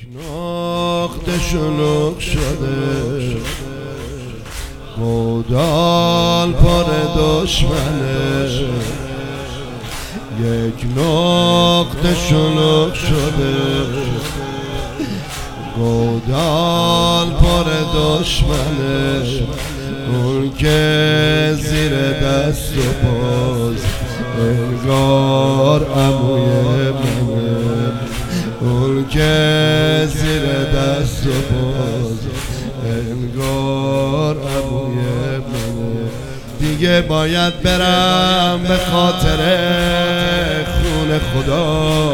نقطه شلوغ شده، گودال پر دشمنه. یک نقطه شلوغ شده، گودال پر دشمنه. اون که زیر دست و پاس انگار عموی منه. اون که زیر دست و پاس انگار عموی منه. دیگه باید برم به خاطر خون خدا،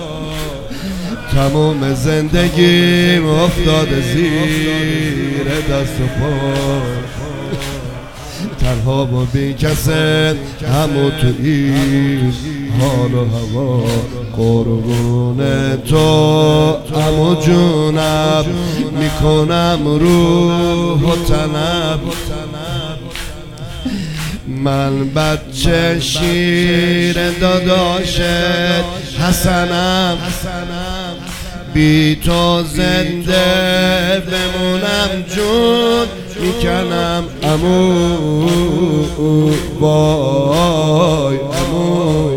تمام زندگیم افتاده زیر دست و پا. تنها و بی کسه همو تو این حال و هوا. قربون تو همو جونم میکنم روح و تنم. من بچه شیر داداشت حسنم، بی تو زنده بمونم جون میکنم. عمو وای عمو،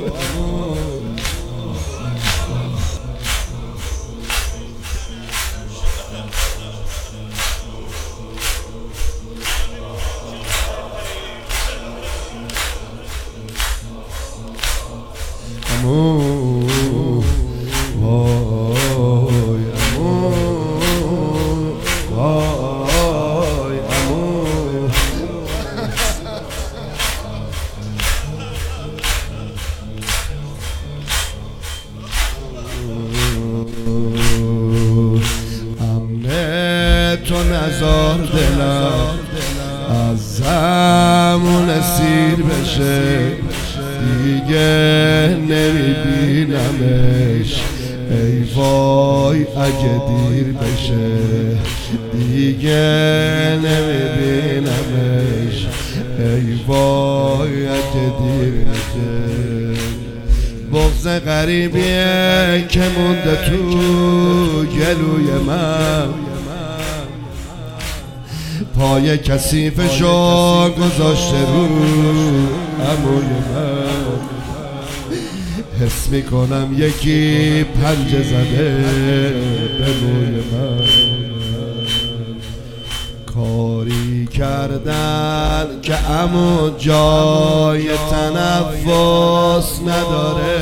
تو نزار دلم از زمون سیر بشه، دیگه نمیبینمش. ای وای اگه دیر بشه، دیگه نمیبینمش. ای وای اگه دیر بشه. بغض غریبیه که مونده تو گلوی من، پای کثیفشو گذاشته رو عموی من. حس میکنم یکی پنجه زده به موی من. کاری کردن که عمو جای تنفس نداره،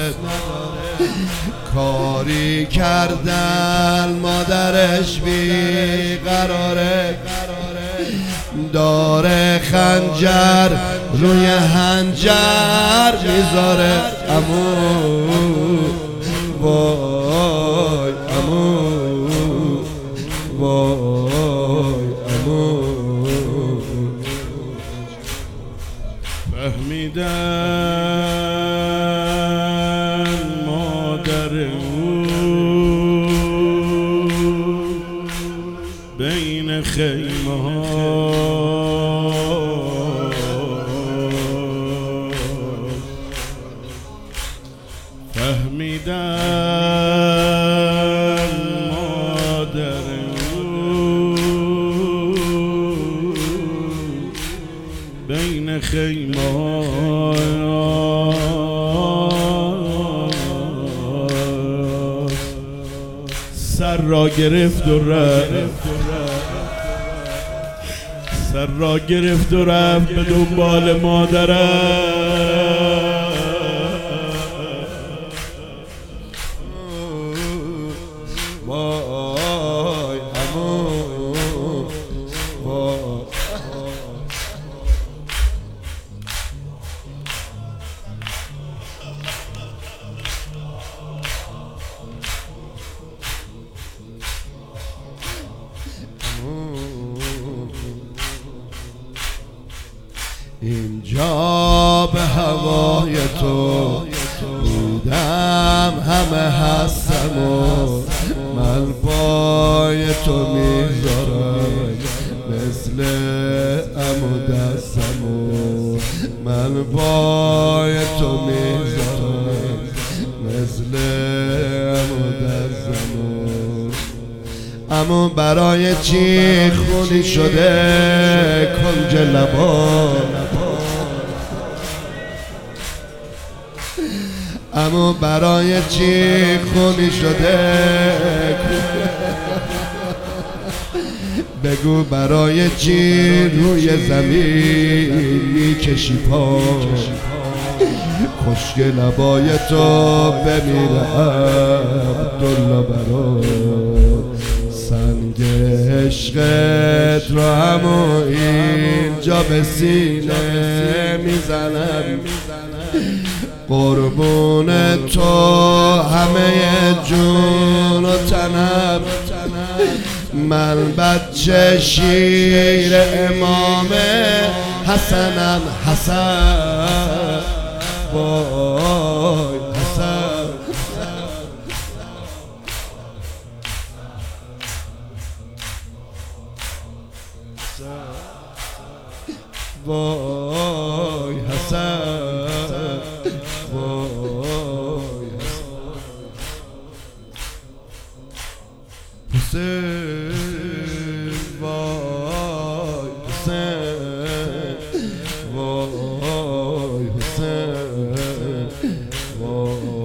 کاری کردن مادرش بیقراره. داره خنجر روی هنجر میذاره. عمو وای عمو وای عمو. فهمیدن مادر او بین خیمه ها، فهمیدن مادر او بین خیمه ها. سر را گرفت و رفت، سر را گرفت و رفت به دنبال مادرم. وای عمو وای. اینجا به هوای تو بودم، همه هستم و من پای تو میذارم. مثل عمو دستم و من پای تو میذارم. مثل عمو دستم و اما برای چی خونی شده کنج لبا، اما برای چی خونی شده بگو برای چی روی زمین میکشی پا، خشک لبای تو بمیره عبدالله برات، سنگ عشقت را همو اینجا به سینه میزنم، قربون تو همه جون و تنم، من بچه شیر امام حسنم، حسن وای حسن، وای حسن، وای حسین، وای حسین، وای حسین، وای